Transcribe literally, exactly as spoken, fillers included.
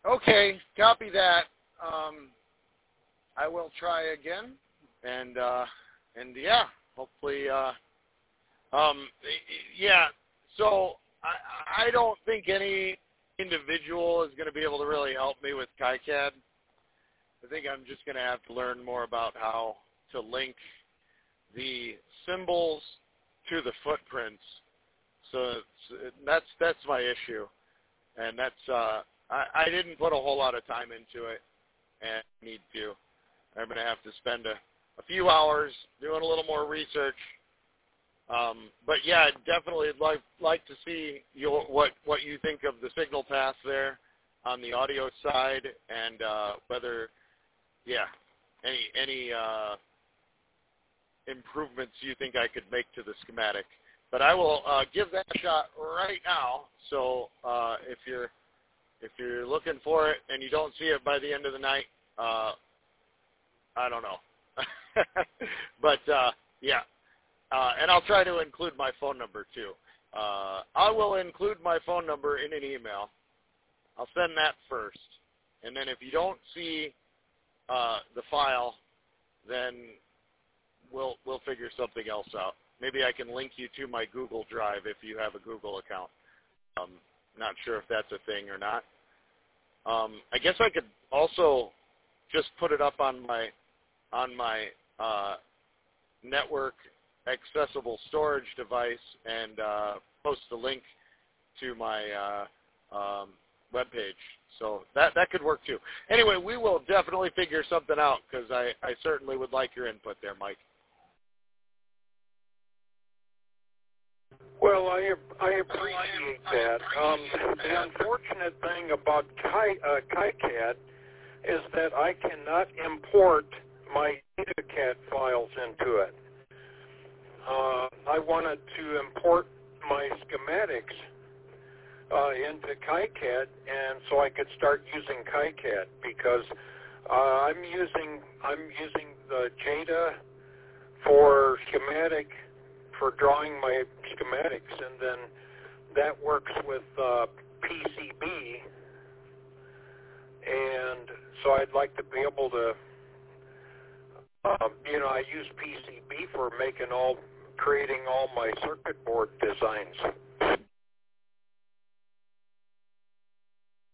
Okay, copy that. Um, I will try again, and uh, and yeah, hopefully, uh, um, yeah. So I, I don't think any individual is going to be able to really help me with KiCad. I think I'm just going to have to learn more about how to link the symbols to the footprints. So it's, that's that's my issue, and that's uh, I, I didn't put a whole lot of time into it, and need to. I'm going to have to spend a, a few hours doing a little more research. Um, but yeah, I'd definitely like like to see your, what what you think of the signal path there on the audio side, and uh, whether yeah any any uh, improvements you think I could make to the schematic. But I will uh, give that a shot right now. So uh, if you're if you're looking for it and you don't see it by the end of the night, uh, I don't know. but uh, yeah, uh, and I'll try to include my phone number too. Uh, I will include my phone number in an email. I'll send that first, and then if you don't see uh, the file, then we'll we'll figure something else out. Maybe I can link you to my Google Drive if you have a Google account. Um, not sure if that's a thing or not. Um, I guess I could also just put it up on my on my uh, network accessible storage device and uh, post the link to my uh, um, webpage. So that that could work too. Anyway, we will definitely figure something out because I, I certainly would like your input there, Mike. Well, I I appreciate that. Um, the unfortunate thing about Ki, uh, KiCad is that I cannot import my DataCAD files into it. Uh, I wanted to import my schematics uh, into KiCad, and so I could start using KiCad because uh, I'm using I'm using the Jada for schematic. for drawing my schematics, and then that works with uh, P C B, and so I'd like to be able to, uh, you know, I use P C B for making all, creating all my circuit board designs.